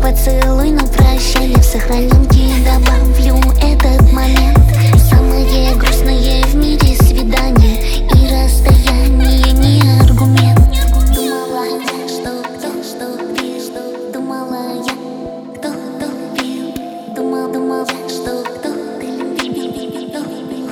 поцелуй на прощание. В сохраненке добавлю этот момент. Самое грустное в мире свидание, и расстояние не аргумент. Думала я, что ты, думала я, кто пил. Думал я, что кто-то любил.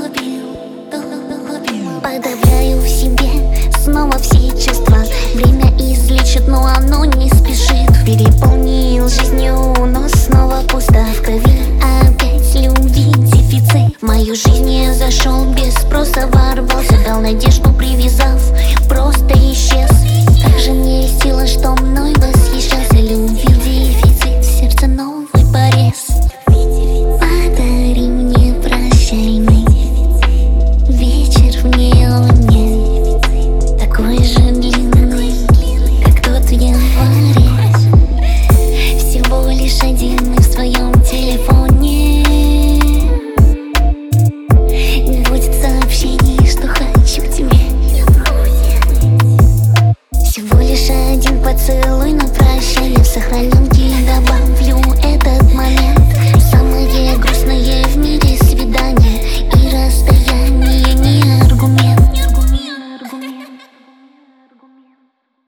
Подавляю в себе снова все чувства. Время излечит, но оно не спешит. Переполнил жизнью, но снова пусто. В крови опять любви дефицит. В мою жизнь не зашел, без спроса ворвался. Дал надежду, привязав, просто исчез. Как же мне сила, что мной восхищался. Любви дефицит, в сердце новый порез. Подари мне прощальный вечер в неоне, такой же длинный, как тот в январе. Всего лишь один и в своем телефоне не будет сообщений, что хочу тебе. Всего лишь один поцелуй на прощание. В сохраненке добавлю